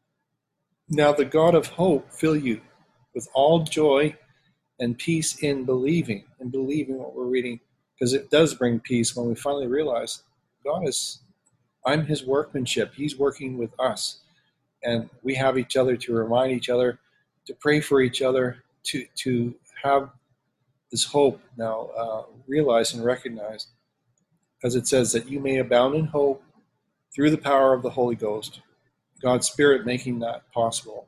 Speaker 1: Now the God of hope fill you with all joy and peace in believing, in believing what we're reading, because it does bring peace when we finally realize God is, I'm his workmanship. He's working with us. And we have each other to remind each other, to pray for each other, to to have this hope now uh, realized and recognized, as it says that you may abound in hope through the power of the Holy Ghost, God's Spirit making that possible.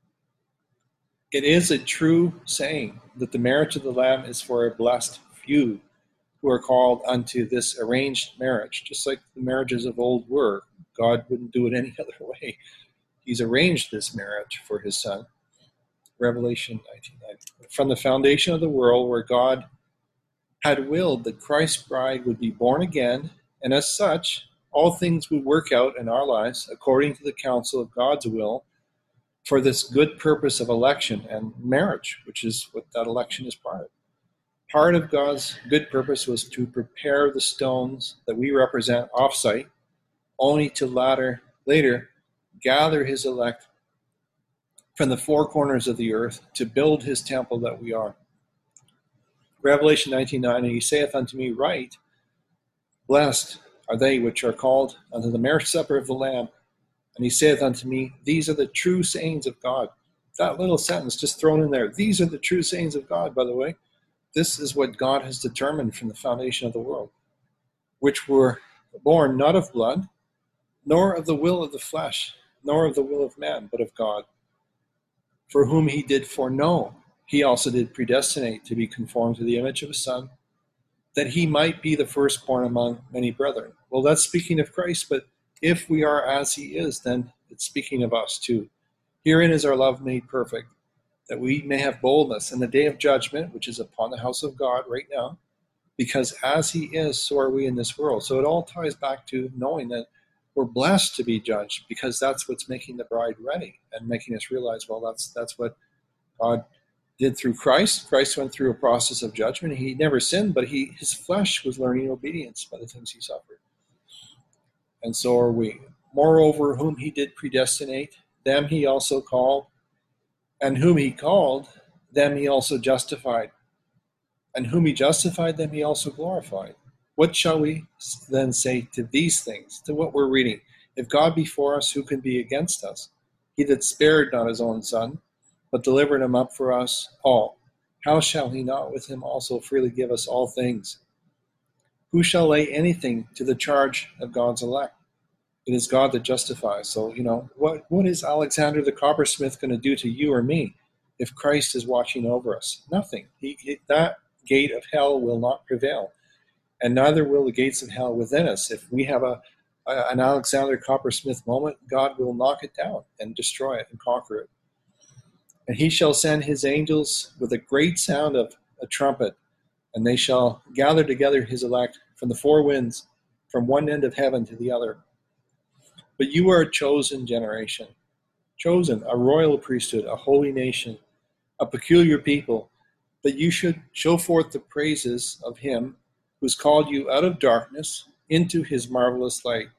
Speaker 1: It is a true saying that the marriage of the Lamb is for a blessed few who are called unto this arranged marriage, just like the marriages of old were. God wouldn't do it any other way. He's arranged this marriage for his Son. Revelation nineteen ninety. From the foundation of the world, where God had willed that Christ's bride would be born again, and as such, all things would work out in our lives according to the counsel of God's will for this good purpose of election and marriage, which is what that election is part of. Part of God's good purpose was to prepare the stones that we represent off-site, only to latter, later gather his elect from the four corners of the earth to build his temple that we are. Revelation nineteen nine, and he saith unto me, Write, blessed are they which are called unto the marriage supper of the Lamb. And he saith unto me, These are the true sayings of God. That little sentence just thrown in there. These are the true sayings of God, by the way. This is what God has determined from the foundation of the world, which were born not of blood, nor of the will of the flesh, nor of the will of man, but of God. For whom he did foreknow, he also did predestinate to be conformed to the image of his Son, that he might be the firstborn among many brethren. Well, that's speaking of Christ, but if we are as he is, then it's speaking of us too. Herein is our love made perfect, that we may have boldness in the day of judgment, which is upon the house of God right now, because as he is, so are we in this world. So it all ties back to knowing that we're blessed to be judged, because that's what's making the bride ready and making us realize, well, that's that's what God did through Christ. Christ went through a process of judgment. He never sinned, but he his flesh was learning obedience by the things he suffered. And so are we. Moreover, whom he did predestinate, them he also called. And whom he called, them he also justified. And whom he justified, them he also glorified. What shall we then say to these things, to what we're reading? If God be for us, who can be against us? He that spared not his own Son, but delivered him up for us all, how shall he not with him also freely give us all things? Who shall lay anything to the charge of God's elect? It is God that justifies. So, you know, what, what is Alexander the coppersmith going to do to you or me if Christ is watching over us? Nothing. He, he, that gate of hell will not prevail, and neither will the gates of hell within us. If we have a, a an Alexander coppersmith moment, God will knock it down and destroy it and conquer it. And he shall send his angels with a great sound of a trumpet, and they shall gather together his elect from the four winds, from one end of heaven to the other. But you are a chosen generation, chosen, a royal priesthood, a holy nation, a peculiar people, that you should show forth the praises of him who has called you out of darkness into his marvelous light.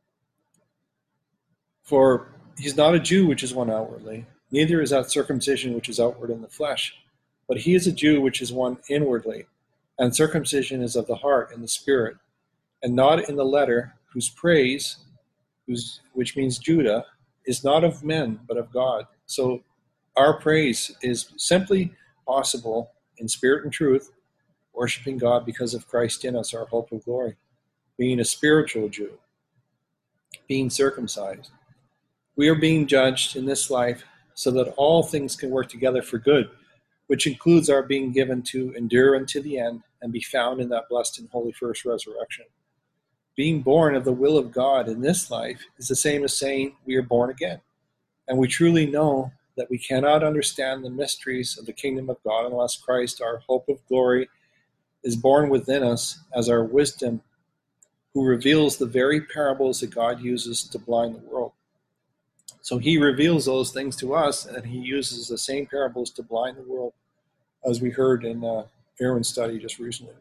Speaker 1: For he's not a Jew which is one outwardly, neither is that circumcision which is outward in the flesh, but he is a Jew which is one inwardly, and circumcision is of the heart and the spirit, and not in the letter, whose praise, whose, which means Judah, is not of men, but of God. So our praise is simply possible in spirit and truth, worshiping God because of Christ in us, our hope of glory, being a spiritual Jew, being circumcised. We are being judged in this life so that all things can work together for good, which includes our being given to endure unto the end and be found in that blessed and holy first resurrection. Being born of the will of God in this life is the same as saying we are born again. And we truly know that we cannot understand the mysteries of the kingdom of God unless Christ, our hope of glory, is born within us as our wisdom, who reveals the very parables that God uses to blind the world. So he reveals those things to us, and he uses the same parables to blind the world, as we heard in uh, Aaron's study just recently.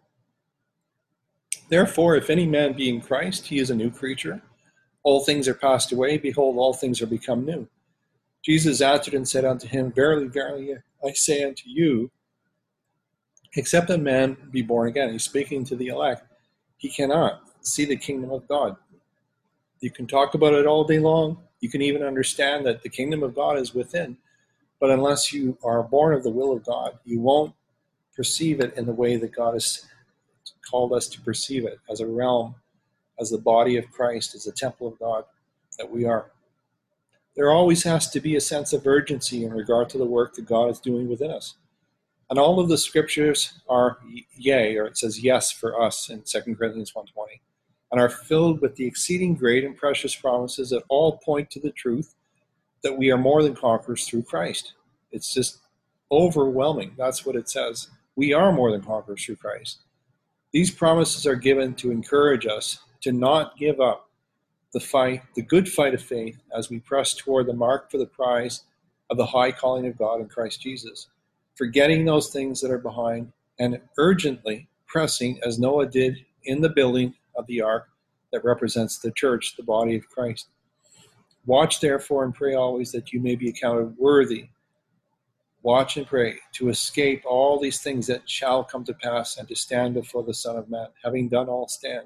Speaker 1: Therefore, if any man be in Christ, he is a new creature. All things are passed away. Behold, all things are become new. Jesus answered and said unto him, Verily, verily, I say unto you, except a man be born again. He's speaking to the elect. He cannot see the kingdom of God. You can talk about it all day long. You can even understand that the kingdom of God is within. But unless you are born of the will of God, you won't perceive it in the way that God has called us to perceive it, as a realm, as the body of Christ, as the temple of God that we are. There always has to be a sense of urgency in regard to the work that God is doing within us. And all of the scriptures are yea, or it says yes for us in Second Corinthians one twenty, and are filled with the exceeding great and precious promises that all point to the truth that we are more than conquerors through Christ. It's just overwhelming. That's what it says. We are more than conquerors through Christ. These promises are given to encourage us to not give up the fight, the good fight of faith, as we press toward the mark for the prize of the high calling of God in Christ Jesus, forgetting those things that are behind and urgently pressing, as Noah did in the building of the ark that represents the church, the body of Christ. Watch therefore and pray always that you may be accounted worthy. Watch and pray to escape all these things that shall come to pass and to stand before the Son of Man. Having done all, stand.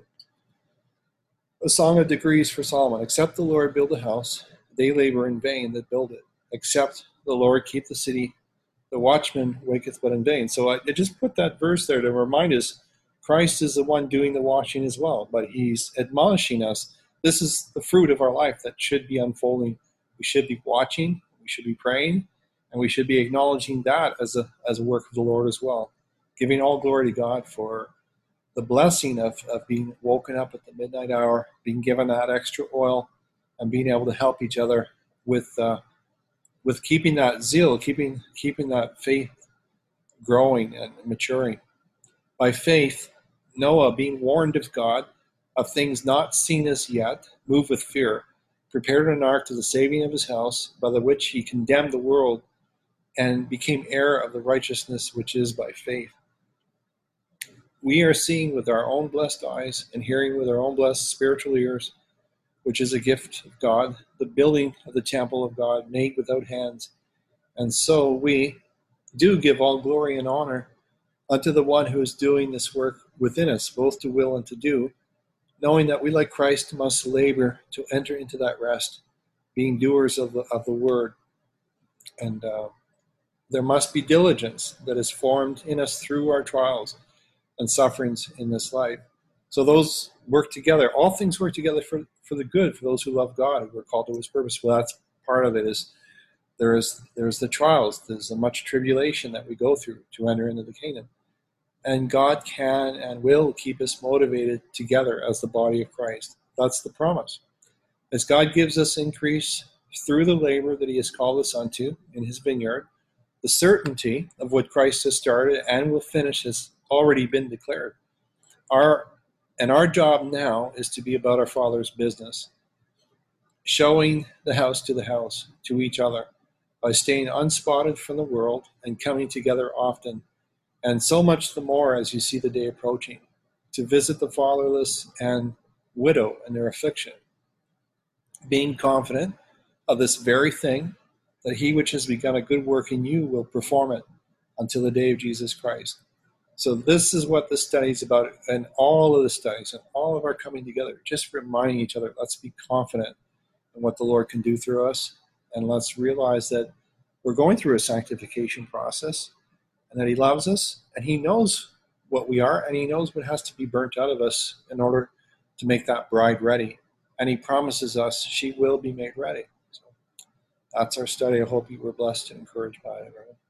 Speaker 1: A song of degrees for Solomon. Except the Lord build a house, they labor in vain that build it. Except the Lord keep the city, the watchman waketh but in vain. So I, I just put that verse there to remind us Christ is the one doing the watching as well, but he's admonishing us. This is the fruit of our life that should be unfolding. We should be watching, we should be praying, and we should be acknowledging that as a as a work of the Lord as well. Giving all glory to God for the blessing of, of being woken up at the midnight hour, being given that extra oil, and being able to help each other with uh, with keeping that zeal, keeping keeping that faith growing and maturing. By faith, Noah, being warned of God of things not seen as yet, moved with fear, prepared an ark to the saving of his house, by the which he condemned the world and became heir of the righteousness which is by faith. We are seeing with our own blessed eyes and hearing with our own blessed spiritual ears, which is a gift of God, the building of the temple of God made without hands. And so we do give all glory and honor unto the one who is doing this work within us, both to will and to do, knowing that we, like Christ, must labor to enter into that rest, being doers of the, of the word. And uh, there must be diligence that is formed in us through our trials and sufferings in this life. So those work together. All things work together for, for the good, for those who love God, who are called to his purpose. Well, that's part of it. Is there is there's the trials, there's the much tribulation that we go through to enter into the kingdom. And God can and will keep us motivated together as the body of Christ. That's the promise. As God gives us increase through the labor that he has called us unto in his vineyard, the certainty of what Christ has started and will finish has already been declared. Our and our job now is to be about our Father's business, showing the house to the house, to each other, by staying unspotted from the world and coming together often. And so much the more as you see the day approaching, to visit the fatherless and widow in their affliction, being confident of this very thing, that he which has begun a good work in you will perform it until the day of Jesus Christ. So this is what this study is about, and all of the studies and all of our coming together, just reminding each other, let's be confident in what the Lord can do through us, and let's realize that we're going through a sanctification process, and that he loves us, and he knows what we are, and he knows what has to be burnt out of us in order to make that bride ready. And he promises us she will be made ready. So that's our study. I hope you were blessed and encouraged by it.